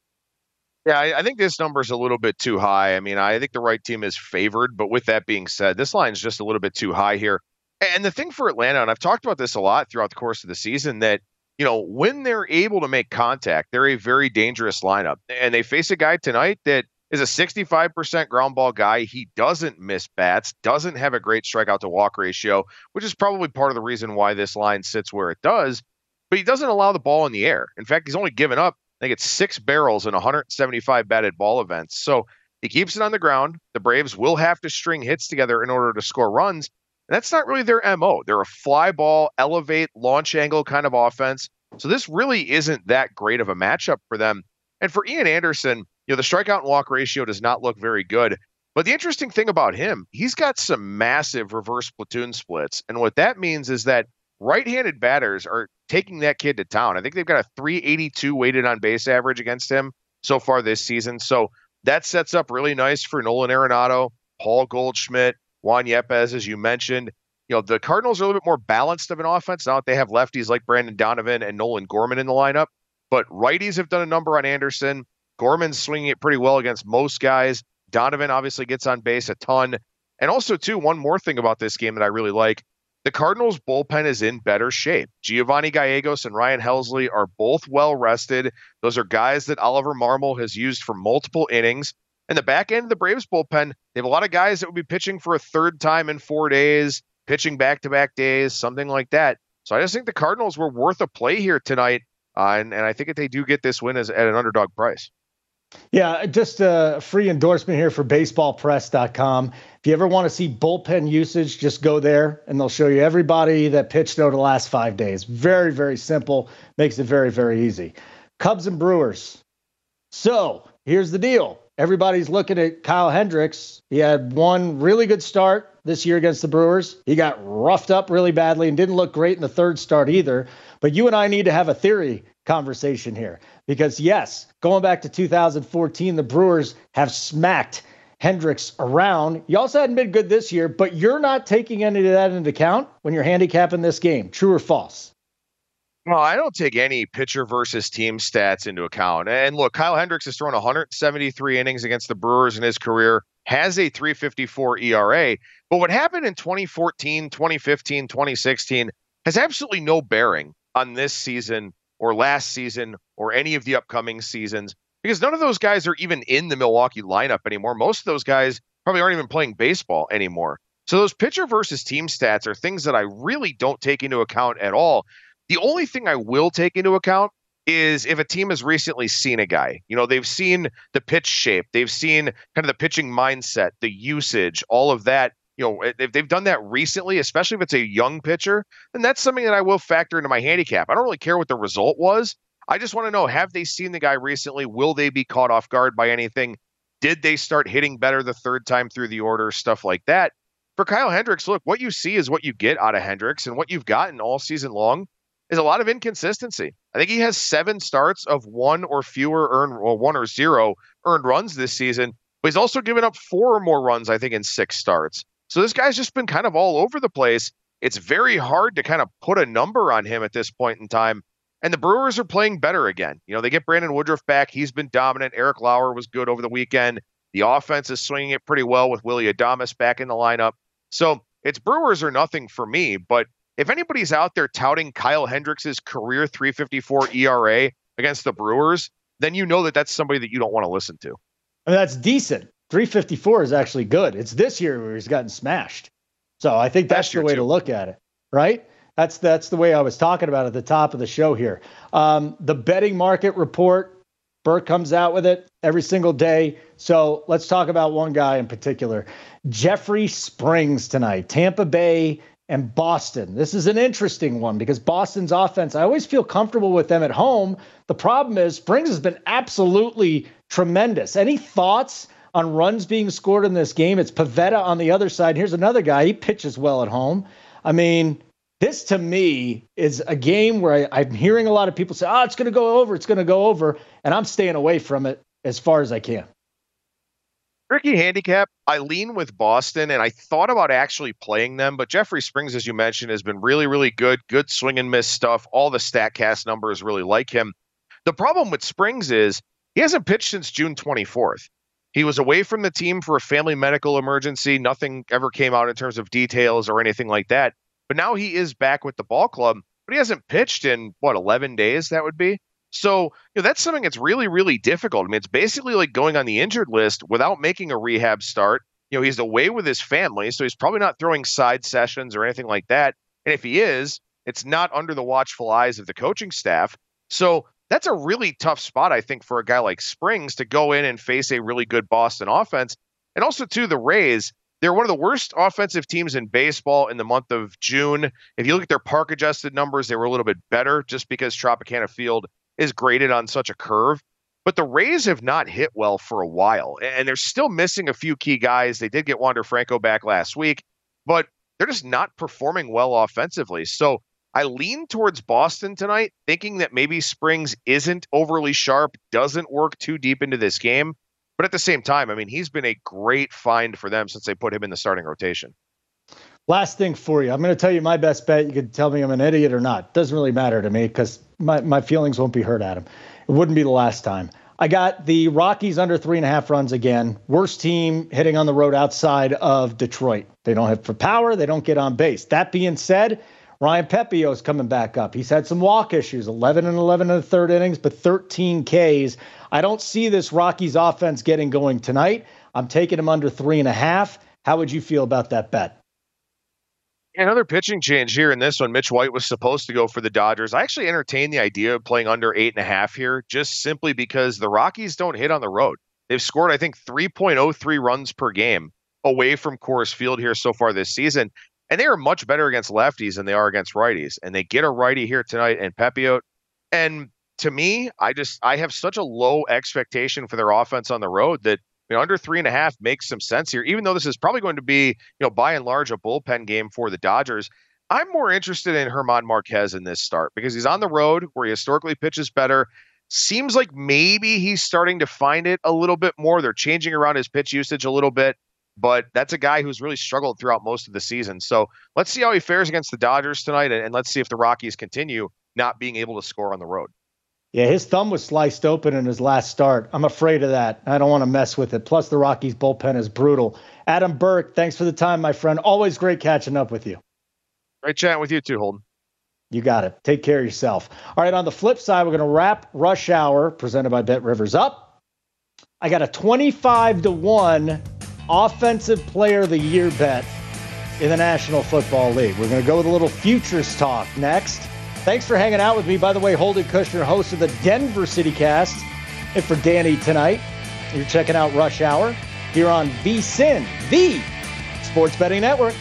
Yeah, I think this number is a little bit too high. I mean, I think the right team is favored, but with that being said, this line is just a little bit too high here. And the thing for Atlanta, and I've talked about this a lot throughout the course of the season, that, you know, when they're able to make contact, they're a very dangerous lineup. And they face a guy tonight that is a 65% ground ball guy. He doesn't miss bats, doesn't have a great strikeout to walk ratio, which is probably part of the reason why this line sits where it does. But he doesn't allow the ball in the air. In fact, he's only given up, I think it's 6 barrels in 175 batted ball events. So he keeps it on the ground. The Braves will have to string hits together in order to score runs. And that's not really their MO. They're a fly ball, elevate, launch angle kind of offense. So this really isn't that great of a matchup for them. And for Ian Anderson, you know, the strikeout and walk ratio does not look very good. But the interesting thing about him, he's got some massive reverse platoon splits. And what that means is that right-handed batters are taking that kid to town. I think they've got a 382 weighted on base average against him so far this season. So that sets up really nice for Nolan Arenado, Paul Goldschmidt, Juan Yepez, as you mentioned. You know, the Cardinals are a little bit more balanced of an offense now that they have lefties like Brandon Donovan and Nolan Gorman in the lineup. But righties have done a number on Anderson. Gorman's swinging it pretty well against most guys. Donovan obviously gets on base a ton. And also, too, one more thing about this game that I really like. The Cardinals' bullpen is in better shape. Giovanni Gallegos and Ryan Helsley are both well rested. Those are guys that Oliver Marmol has used for multiple innings. And the back end of the Braves bullpen, they have a lot of guys that would be pitching for a third time in 4 days, pitching back-to-back days, something like that. So I just think the Cardinals were worth a play here tonight. And I think that they do get this win at an underdog price. Yeah, just a free endorsement here for baseballpress.com. If you ever want to see bullpen usage, just go there and they'll show you everybody that pitched over the last 5 days. Very, very simple. Makes it very, very easy. Cubs and Brewers. So here's the deal. Everybody's looking at Kyle Hendricks. He had one really good start this year against the Brewers. He got roughed up really badly and didn't look great in the third start either. But you and I need to have a theory conversation here because, yes, going back to 2014, the Brewers have smacked Hendricks around. You also hadn't been good this year, but you're not taking any of that into account when you're handicapping this game. True or false? Well, I don't take any pitcher versus team stats into account. And look, Kyle Hendricks has thrown 173 innings against the Brewers in his career, has a 3.54 ERA. But what happened in 2014, 2015, 2016 has absolutely no bearing on this season or last season or any of the upcoming seasons because none of those guys are even in the Milwaukee lineup anymore. Most of those guys probably aren't even playing baseball anymore. So those pitcher versus team stats are things that I really don't take into account at all. The only thing I will take into account is if a team has recently seen a guy. You know, they've seen the pitch shape. They've seen kind of the pitching mindset, the usage, all of that. You know, if they've done that recently, especially if it's a young pitcher, then that's something that I will factor into my handicap. I don't really care what the result was. I just want to know, have they seen the guy recently? Will they be caught off guard by anything? Did they start hitting better the third time through the order? Stuff like that. For Kyle Hendricks, look, what you see is what you get out of Hendricks, and what you've gotten all season long is a lot of inconsistency. I think he has 7 starts of 1 or fewer 1 or 0 earned runs this season, but he's also given up 4 or more runs, I think, in 6 starts. So this guy's just been kind of all over the place. It's very hard to kind of put a number on him at this point in time. And the Brewers are playing better again. You know, they get Brandon Woodruff back. He's been dominant. Eric Lauer was good over the weekend. The offense is swinging it pretty well with Willy Adames back in the lineup. So it's Brewers or nothing for me. But if anybody's out there touting Kyle Hendricks' career 3.54 ERA against the Brewers, then you know that that's somebody that you don't want to listen to. I mean, that's decent. 354 is actually good. It's this year where he's gotten smashed. So I think that's the way to look at it, right? That's the way I was talking about at the top of the show here. The betting market report, Burke comes out with it every single day. So let's talk about one guy in particular. Jeffrey Springs tonight, Tampa Bay and Boston. This is an interesting one because Boston's offense, I always feel comfortable with them at home. The problem is Springs has been absolutely tremendous. Any thoughts on runs being scored in this game? It's Pivetta on the other side. Here's another guy. He pitches well at home. I mean, this to me is a game where I'm hearing a lot of people say, it's going to go over. It's going to go over. And I'm staying away from it as far as I can. Tricky handicap. I lean with Boston, and I thought about actually playing them, but Jeffrey Springs, as you mentioned, has been really, really good swing and miss stuff. All the StatCast numbers really like him. The problem with Springs is he hasn't pitched since June 24th. He was away from the team for a family medical emergency. Nothing ever came out in terms of details or anything like that. But now he is back with the ball club, but he hasn't pitched in, 11 days that would be? So, that's something that's really, really difficult. I mean, it's basically like going on the injured list without making a rehab start. He's away with his family, so he's probably not throwing side sessions or anything like that. And if he is, it's not under the watchful eyes of the coaching staff. So that's a really tough spot, I think, for a guy like Springs to go in and face a really good Boston offense. And also, too, the Rays, they're one of the worst offensive teams in baseball in the month of June. If you look at their park-adjusted numbers, they were a little bit better just because Tropicana Field is graded on such a curve. But the Rays have not hit well for a while, and they're still missing a few key guys. They did get Wander Franco back last week, but they're just not performing well offensively. So I lean towards Boston tonight, thinking that maybe Springs isn't overly sharp, doesn't work too deep into this game. But at the same time, I mean, he's been a great find for them since they put him in the starting rotation. Last thing for you. I'm going to tell you my best bet. You could tell me I'm an idiot or not. Doesn't really matter to me because my feelings won't be hurt, Adam. It wouldn't be the last time. I got the Rockies under 3.5 runs again. Worst team hitting on the road outside of Detroit. They don't hit for power. They don't get on base. That being said, Ryan Pepiot's coming back up. He's had some walk issues, 11 and 11 in the third innings, but 13 Ks. I don't see this Rockies offense getting going tonight. I'm taking him under 3.5. How would you feel about that bet? Another pitching change here in this one. Mitch White was supposed to go for the Dodgers. I actually entertained the idea of playing under 8.5 here, just simply because the Rockies don't hit on the road. They've scored, I think, 3.03 runs per game away from Coors Field here so far this season. And they are much better against lefties than they are against righties. And they get a righty here tonight in Pepiot. And to me, I have such a low expectation for their offense on the road that under 3.5 makes some sense here, even though this is probably going to be, by and large, a bullpen game for the Dodgers. I'm more interested in German Marquez in this start because he's on the road where he historically pitches better. Seems like maybe he's starting to find it a little bit more. They're changing around his pitch usage a little bit, but that's a guy who's really struggled throughout most of the season. So let's see how he fares against the Dodgers tonight, and let's see if the Rockies continue not being able to score on the road. Yeah, his thumb was sliced open in his last start. I'm afraid of that. I don't want to mess with it. Plus, the Rockies bullpen is brutal. Adam Burke, thanks for the time, my friend. Always great catching up with you. Great chatting with you too, Holden. You got it. Take care of yourself. All right, on the flip side, we're going to wrap Rush Hour, presented by BetRivers, up. I got a 25-1 Offensive Player of the Year bet in the National Football League. We're going to go with a little futures talk next. Thanks for hanging out with me. By the way, Holden Kushner, host of the Denver City Cast, and for Danny tonight. You're checking out Rush Hour here on VSiN, the Sports Betting Network.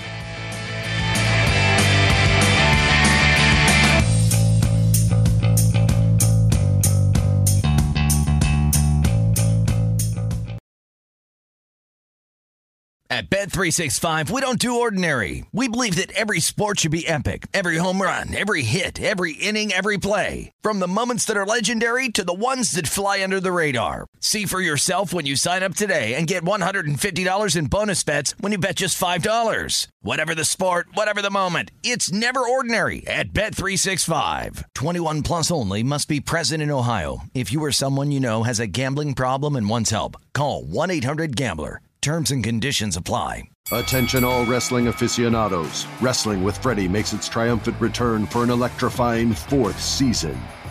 At Bet365, we don't do ordinary. We believe that every sport should be epic. Every home run, every hit, every inning, every play. From the moments that are legendary to the ones that fly under the radar. See for yourself when you sign up today and get $150 in bonus bets when you bet just $5. Whatever the sport, whatever the moment, it's never ordinary at Bet365. 21 plus only. Must be present in Ohio. If you or someone you know has a gambling problem and wants help, call 1-800-GAMBLER. Terms and conditions apply. Attention all wrestling aficionados. Wrestling with Freddie makes its triumphant return for an electrifying 4th season.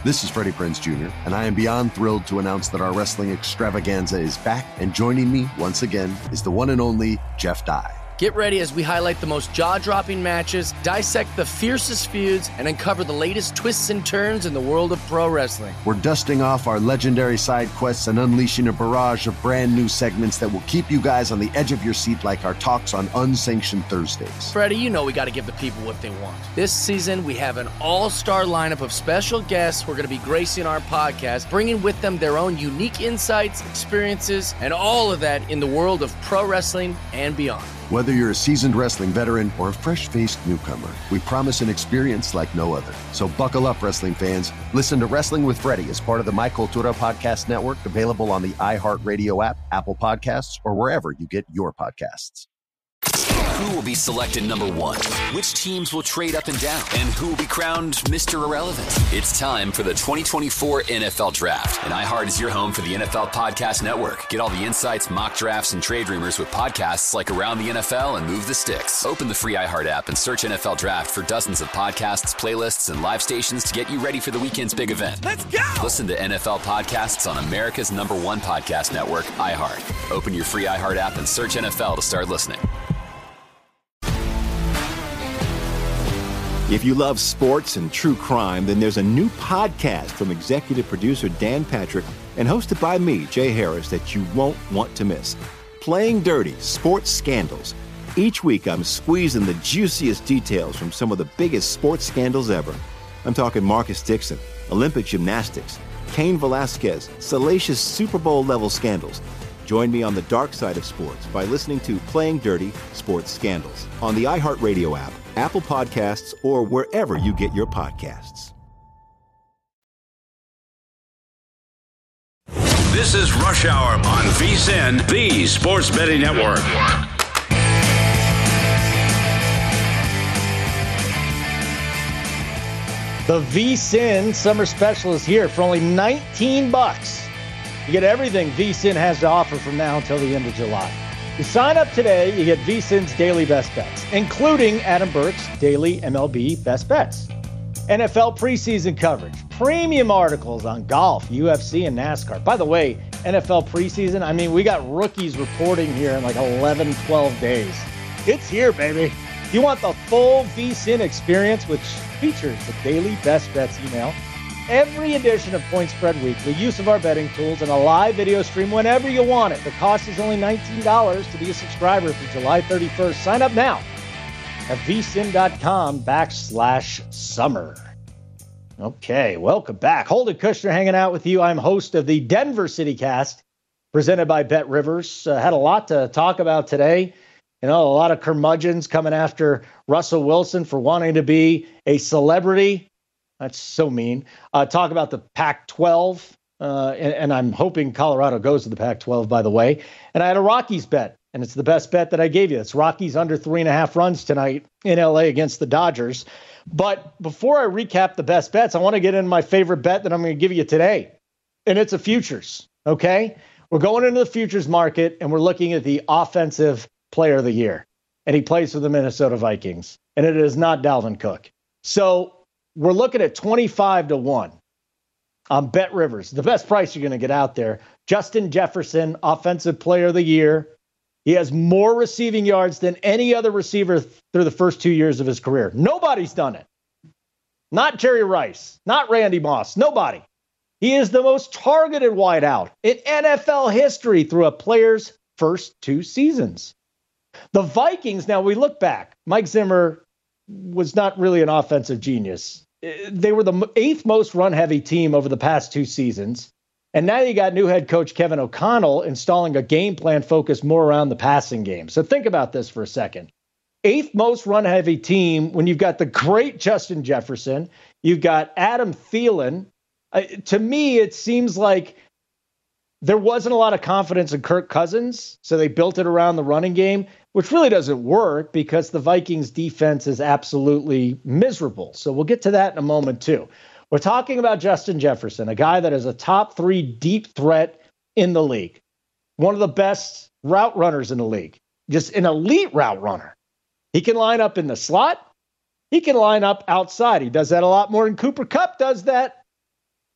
This is Freddie Prinze Jr., and I am beyond thrilled to announce that our wrestling extravaganza is back, and joining me once again is the one and only Jeff Dye. Get ready as we highlight the most jaw-dropping matches, dissect the fiercest feuds, and uncover the latest twists and turns in the world of pro wrestling. We're dusting off our legendary side quests and unleashing a barrage of brand new segments that will keep you guys on the edge of your seat like our talks on Unsanctioned Thursdays. Freddie, you know we got to give the people what they want. This season, we have an all-star lineup of special guests who are going to be gracing our podcast, bringing with them their own unique insights, experiences, and all of that in the world of pro wrestling and beyond. Whether you're a seasoned wrestling veteran or a fresh-faced newcomer, we promise an experience like no other. So buckle up, wrestling fans. Listen to Wrestling with Freddie as part of the My Cultura Podcast Network, available on the iHeartRadio app, Apple Podcasts, or wherever you get your podcasts. Who will be selected number one? Which teams will trade up and down? And who will be crowned Mr. Irrelevant? It's time for the 2024 NFL Draft. And iHeart is your home for the NFL Podcast Network. Get all the insights, mock drafts, and trade rumors with podcasts like Around the NFL and Move the Sticks. Open the free iHeart app and search NFL Draft for dozens of podcasts, playlists, and live stations to get you ready for the weekend's big event. Let's go! Listen to NFL podcasts on America's #1 podcast network, iHeart. Open your free iHeart app and search NFL to start listening. If you love sports and true crime, then there's a new podcast from executive producer Dan Patrick and hosted by me, Jay Harris, that you won't want to miss. Playing Dirty: Sports Scandals. Each week, I'm squeezing the juiciest details from some of the biggest sports scandals ever. I'm talking Marcus Dixon, Olympic gymnastics, Cain Velasquez, salacious Super Bowl-level scandals. Join me on the dark side of sports by listening to Playing Dirty: Sports Scandals on the iHeartRadio app, Apple Podcasts, or wherever you get your podcasts. This is Rush Hour on VSiN, the Sports Betting Network. The VSiN Summer Special is here for only $19. You get everything VSiN has to offer from now until the end of July. You sign up today, you get VSiN's daily best bets, including Adam Burke's daily MLB best bets, NFL preseason coverage, premium articles on golf, UFC, and NASCAR. By the way, NFL preseason, I mean, we got rookies reporting here in like 11, 12 days. It's here, baby. You want the full VSiN experience, which features the daily best bets email, every edition of Point Spread Weekly, use of our betting tools, and a live video stream whenever you want it. The cost is only $19 to be a subscriber through July 31st. Sign up now at vsin.com/summer. Okay, welcome back. Holden Kushner hanging out with you. I'm host of the Denver City Cast, presented by Bet Rivers. Had a lot to talk about today. You know, a lot of curmudgeons coming after Russell Wilson for wanting to be a celebrity. That's so mean. Talk about the Pac-12, and I'm hoping Colorado goes to the Pac-12, by the way. And I had a Rockies bet, and it's the best bet that I gave you. It's Rockies under 3.5 runs tonight in L.A. against the Dodgers. But before I recap the best bets, I want to get into my favorite bet that I'm going to give you today, and it's a futures, okay? We're going into the futures market, and we're looking at the offensive player of the year, and he plays for the Minnesota Vikings, and it is not Dalvin Cook. So we're looking at 25-1 on Bet Rivers, the best price you're going to get out there. Justin Jefferson, offensive player of the year. He has more receiving yards than any other receiver through the first 2 years of his career. Nobody's done it. Not Jerry Rice, not Randy Moss, nobody. He is the most targeted wideout in NFL history through a player's first 2 seasons. The Vikings, now we look back, Mike Zimmer was not really an offensive genius. They were the 8th most run-heavy team over the past 2 seasons. And now you got new head coach Kevin O'Connell installing a game plan focused more around the passing game. So think about this for a second. 8th most run-heavy team when you've got the great Justin Jefferson, you've got Adam Thielen. To me, it seems like there wasn't a lot of confidence in Kirk Cousins, so they built it around the running game, which really doesn't work because the Vikings defense is absolutely miserable. So we'll get to that in a moment too. We're talking about Justin Jefferson, a guy that is a top 3 deep threat in the league. One of the best route runners in the league, just an elite route runner. He can line up in the slot. He can line up outside. He does that a lot more than Cooper Kupp does that.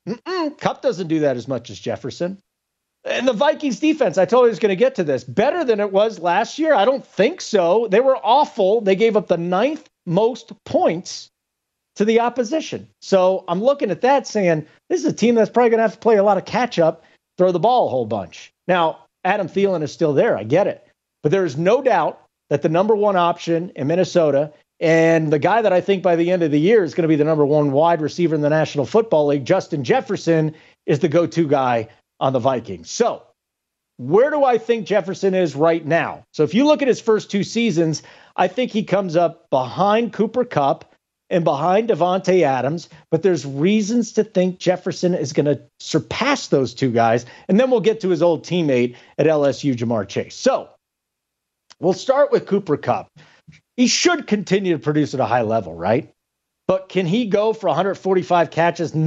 Kupp doesn't do that as much as Jefferson. And the Vikings defense, I told you I was going to get to this. Better than it was last year? I don't think so. They were awful. They gave up the 9th most points to the opposition. So I'm looking at that saying, this is a team that's probably going to have to play a lot of catch-up, throw the ball a whole bunch. Now, Adam Thielen is still there. I get it. But there is no doubt that the number one option in Minnesota and the guy that I think by the end of the year is going to be the number one wide receiver in the National Football League, Justin Jefferson, is the go-to guy on the Vikings. So where do I think Jefferson is right now? So if you look at his first 2 seasons, I think he comes up behind Cooper Kupp and behind Davante Adams, but there's reasons to think Jefferson is going to surpass those 2 guys, and then we'll get to his old teammate at LSU, Ja'Marr Chase. So we'll start with Cooper Kupp. He should continue to produce at a high level, right? But can he go for 145 catches,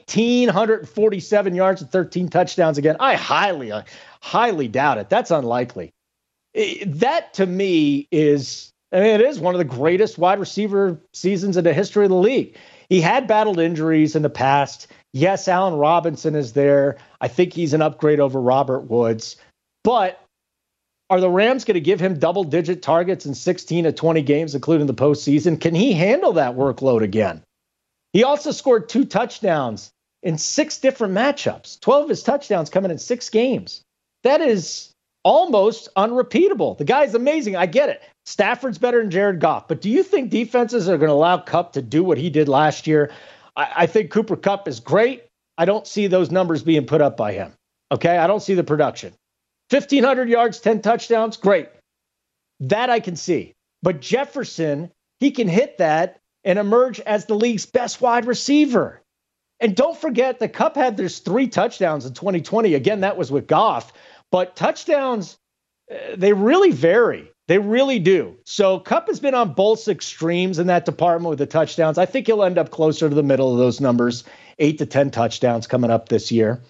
1,947 yards, and 13 touchdowns again? I highly doubt it. That's unlikely. That, to me, it is one of the greatest wide receiver seasons in the history of the league. He had battled injuries in the past. Yes, Allen Robinson is there. I think he's an upgrade over Robert Woods. But are the Rams going to give him double-digit targets in 16 of 20 games, including the postseason? Can he handle that workload again? He also scored 2 touchdowns in 6 different matchups. 12 of his touchdowns coming in 6 games. That is almost unrepeatable. The guy's amazing. I get it. Stafford's better than Jared Goff. But do you think defenses are going to allow Kupp to do what he did last year? I think Cooper Kupp is great. I don't see those numbers being put up by him. Okay? I don't see the production. 1,500 yards, 10 touchdowns, great. That I can see. But Jefferson, he can hit that and emerge as the league's best wide receiver. And don't forget that Kupp had there's 3 touchdowns in 2020. Again, that was with Goff. But touchdowns, they really vary. They really do. So Kupp has been on both extremes in that department with the touchdowns. I think he'll end up closer to the middle of those numbers, 8 to 10 touchdowns coming up this year.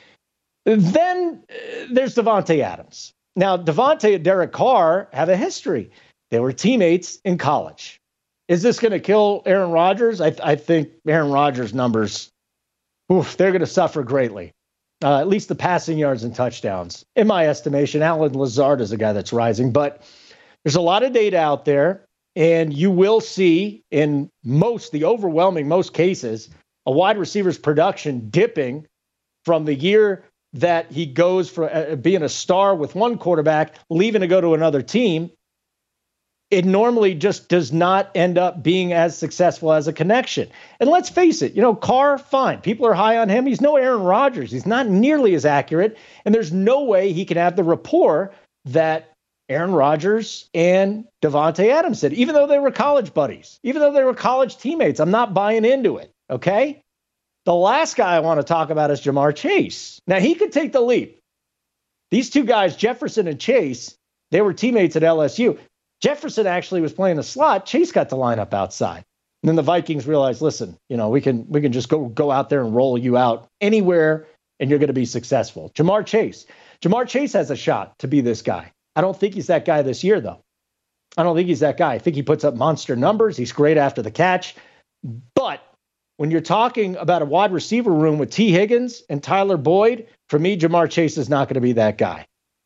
Then there's Davante Adams. Now, Davante and Derek Carr have a history. They were teammates in college. Is this going to kill Aaron Rodgers? I think Aaron Rodgers' numbers, they're going to suffer greatly. At least the passing yards and touchdowns. In my estimation, Allen Lazard is a guy that's rising. But there's a lot of data out there, and you will see in the overwhelming most cases, a wide receiver's production dipping from the year that he goes for being a star with one quarterback, leaving to go to another team. It normally just does not end up being as successful as a connection. And let's face it, Carr, fine. People are high on him. He's no Aaron Rodgers. He's not nearly as accurate. And there's no way he can have the rapport that Aaron Rodgers and Davante Adams did, even though they were college buddies, even though they were college teammates. I'm not buying into it, okay? The last guy I want to talk about is Ja'Marr Chase. Now, he could take the leap. These 2 guys, Jefferson and Chase, they were teammates at LSU. Jefferson actually was playing the slot. Chase got to line up outside. And then the Vikings realized, listen, we can just go out there and roll you out anywhere, and you're going to be successful. Ja'Marr Chase has a shot to be this guy. I don't think he's that guy this year, though. I don't think he's that guy. I think he puts up monster numbers. He's great after the catch. But when you're talking about a wide receiver room with T. Higgins and Tyler Boyd, for me, Ja'Marr Chase is not going to be that guy.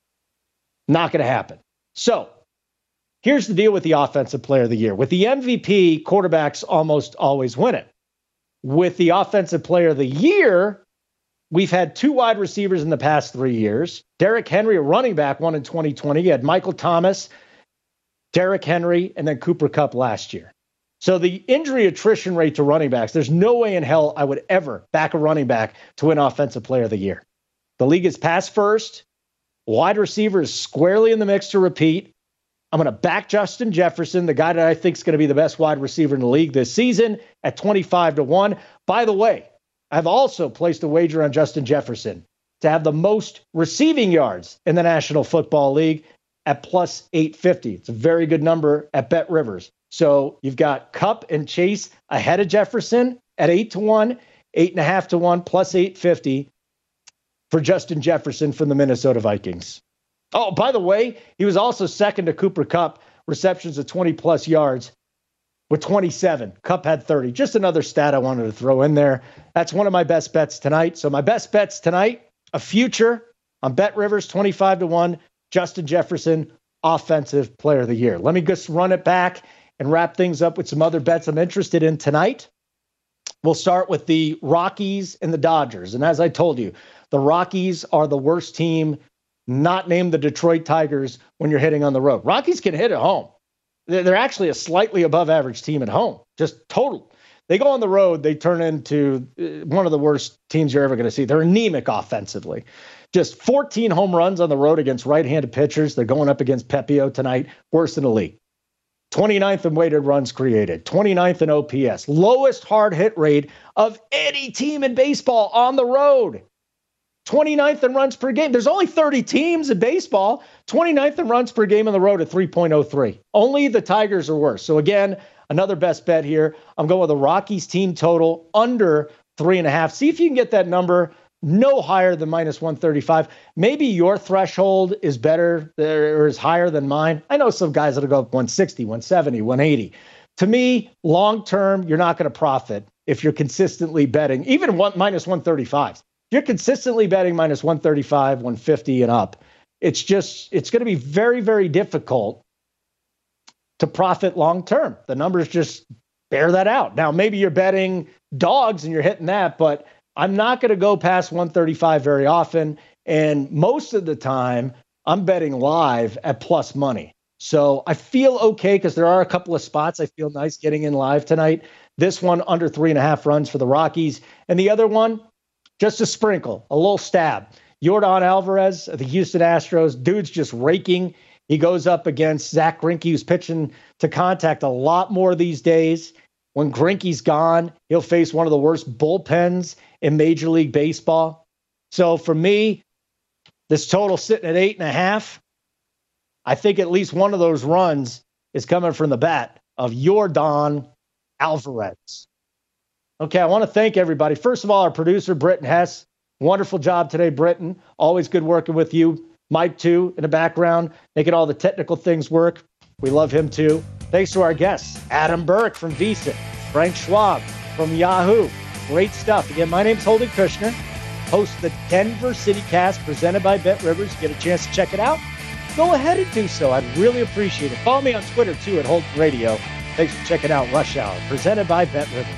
Not going to happen. So here's the deal with the Offensive Player of the Year. With the MVP, quarterbacks almost always win it. With the Offensive Player of the Year, we've had 2 wide receivers in the past 3 years. Derrick Henry, a running back, won in 2020. You had Michael Thomas, Derrick Henry, and then Cooper Kupp last year. So the injury attrition rate to running backs, there's no way in hell I would ever back a running back to win Offensive Player of the Year. The league is pass first. Wide receiver is squarely in the mix to repeat. I'm going to back Justin Jefferson, the guy that I think is going to be the best wide receiver in the league this season, at 25-1. By the way, I've also placed a wager on Justin Jefferson to have the most receiving yards in the National Football League at plus 850. It's a very good number at Bet Rivers. So you've got Kupp and Chase ahead of Jefferson at 8-1, 8.5-1, plus 850 for Justin Jefferson from the Minnesota Vikings. Oh, by the way, he was also second to Cooper Kupp, receptions of 20-plus yards. with 27. Kupp had 30. Just another stat I wanted to throw in there. That's one of my best bets tonight. So my best bets tonight, a future on Bet Rivers, 25-1, Justin Jefferson, Offensive Player of the Year. Let me just run it back and wrap things up with some other bets I'm interested in tonight. We'll start with the Rockies and the Dodgers. And as I told you, the Rockies are the worst team, not named the Detroit Tigers, when you're hitting on the road. Rockies can hit at home. They're actually a slightly above average team at home, just total. They go on the road, they turn into one of the worst teams you're ever going to see. They're anemic offensively. Just 14 home runs on the road against right-handed pitchers. They're going up against Pepio tonight, worst in the league. 29th in weighted runs created, 29th in OPS, lowest hard hit rate of any team in baseball on the road. 29th in runs per game. There's only 30 teams in baseball. 29th in runs per game on the road at 3.03. Only the Tigers are worse. So again, another best bet here. I'm going with the Rockies team total under 3.5. See if you can get that number no higher than minus 135. Maybe your threshold is better or is higher than mine. I know some guys that'll go up 160, 170, 180. To me, long term, you're not going to profit if you're consistently betting, even minus 135. You're consistently betting minus 135, 150 and up. It's going to be very, very difficult to profit long term. The numbers just bear that out. Now, maybe you're betting dogs and you're hitting that, but I'm not going to go past 135 very often. And most of the time, I'm betting live at plus money. So I feel okay because there are a couple of spots I feel nice getting in live tonight. This one under 3.5 runs for the Rockies. And the other one, just a sprinkle, a little stab. Yordan Alvarez of the Houston Astros, dude's just raking. He goes up against Zach Greinke, who's pitching to contact a lot more these days. When Greinke's gone, he'll face one of the worst bullpens in Major League Baseball. So for me, this total sitting at 8.5. I think at least one of those runs is coming from the bat of Yordan Alvarez. Okay, I want to thank everybody. First of all, our producer, Britton Hess. Wonderful job today, Britton. Always good working with you. Mike, too, in the background, making all the technical things work. We love him, too. Thanks to our guests, Adam Burke from VSiN, Frank Schwab from Yahoo. Great stuff. Again, my name's Holden Kushner, host of the Denver City Cast presented by Bet Rivers. Get a chance to check it out? Go ahead and do so. I'd really appreciate it. Follow me on Twitter, too, at Holden Radio. Thanks for checking out Rush Hour, presented by Bet Rivers.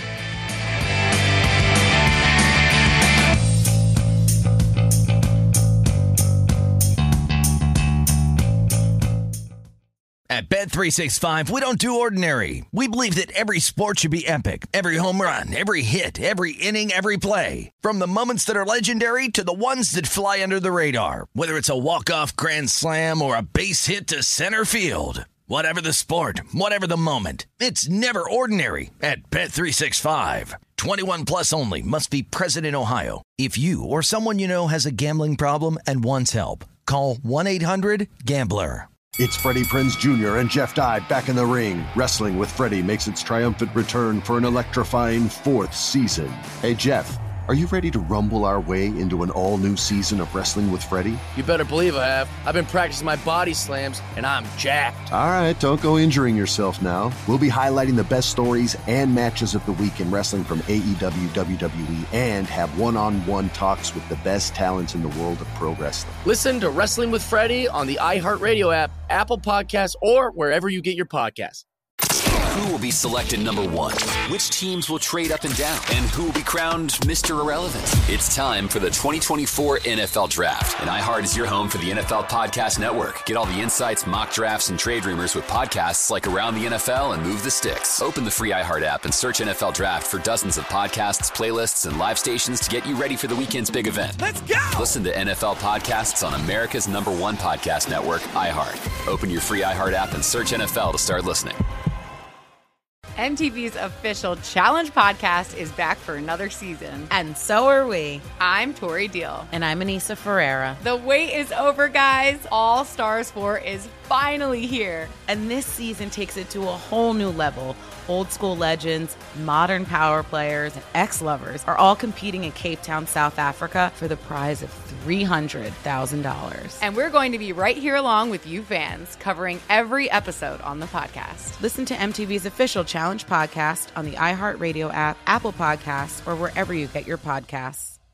At Bet365, we don't do ordinary. We believe that every sport should be epic. Every home run, every hit, every inning, every play. From the moments that are legendary to the ones that fly under the radar. Whether it's a walk-off grand slam or a base hit to center field. Whatever the sport, whatever the moment. It's never ordinary at Bet365. 21 plus only. Must be present in Ohio. If you or someone you know has a gambling problem and wants help, call 1-800-GAMBLER. It's Freddie Prinze Jr. and Jeff Dye back in the ring. Wrestling with Freddie makes its triumphant return for an electrifying 4th season. Hey, Jeff, are you ready to rumble our way into an all-new season of Wrestling with Freddie? You better believe I have. I've been practicing my body slams, and I'm jacked. All right, don't go injuring yourself now. We'll be highlighting the best stories and matches of the week in wrestling from AEW, WWE, and have one-on-one talks with the best talents in the world of pro wrestling. Listen to Wrestling with Freddie on the iHeartRadio app, Apple Podcasts, or wherever you get your podcasts. Who will be selected number 1? Which teams will trade up and down? And who will be crowned Mr. Irrelevant? It's time for the 2024 NFL Draft. And iHeart is your home for the NFL Podcast Network. Get all the insights, mock drafts, and trade rumors with podcasts like Around the NFL and Move the Sticks. Open the free iHeart app and search NFL Draft for dozens of podcasts, playlists, and live stations to get you ready for the weekend's big event. Let's go! Listen to NFL podcasts on America's #1 podcast network, iHeart. Open your free iHeart app and search NFL to start listening. MTV's official Challenge podcast is back for another season. And so are we. I'm Tori Deal. And I'm Anissa Ferreira. The wait is over, guys. All Stars 4 is finally here. And this season takes it to a whole new level. Old school legends, modern power players, and ex-lovers are all competing in Cape Town, South Africa for the prize of $300,000. And we're going to be right here along with you fans, covering every episode on the podcast. Listen to MTV's official Challenge podcast on the iHeartRadio app, Apple Podcasts, or wherever you get your podcasts.